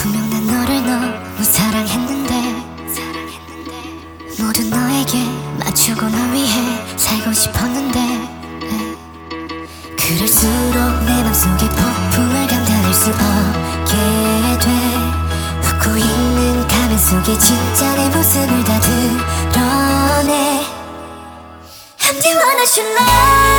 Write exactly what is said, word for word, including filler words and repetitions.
분명 난 너를 너무 사랑했는데 모두 너에게 맞추고 너 위해 살고 싶었는데 그럴수록 내 맘속에 폭풍을 감당할 수 없게 돼. 웃고 있는 가면 속에 진짜 내 모습을 다 드러내. I'm the one I should love.